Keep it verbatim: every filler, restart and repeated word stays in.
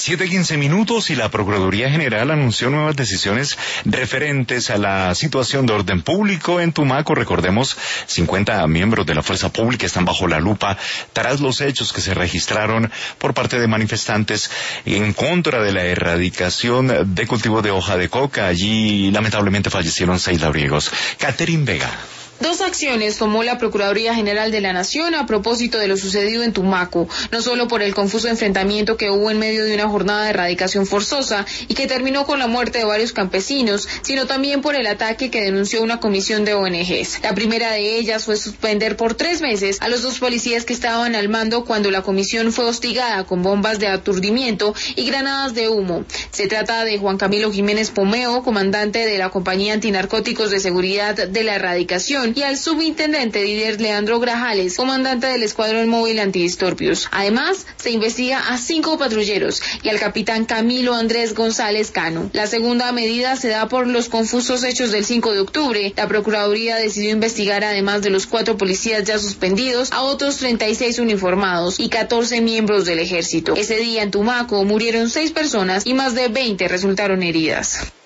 siete quince minutos y la Procuraduría General anunció nuevas decisiones referentes a la situación de orden público en Tumaco. Recordemos, cincuenta miembros de la fuerza pública están bajo la lupa tras los hechos que se registraron por parte de manifestantes en contra de la erradicación de cultivo de hoja de coca. Allí lamentablemente fallecieron seis labriegos. Catherine Vega. Dos acciones tomó la Procuraduría General de la Nación a propósito de lo sucedido en Tumaco, no solo por el confuso enfrentamiento que hubo en medio de una jornada de erradicación forzosa y que terminó con la muerte de varios campesinos, sino también por el ataque que denunció una comisión de O N Ges. La primera de ellas fue suspender por tres meses a los dos policías que estaban al mando cuando la comisión fue hostigada con bombas de aturdimiento y granadas de humo. Se trata de Juan Camilo Jiménez Pomeo, comandante de la Compañía Antinarcóticos de Seguridad de la Erradicación, y al subintendente Didier Leandro Grajales, comandante del Escuadrón Móvil Antidisturbios. Además, se investiga a cinco patrulleros y al capitán Camilo Andrés González Cano. La segunda medida se da por los confusos hechos del cinco de octubre. La Procuraduría decidió investigar, además de los cuatro policías ya suspendidos, a otros treinta y seis uniformados y catorce miembros del ejército. Ese día en Tumaco murieron seis personas y más de veinte resultaron heridas.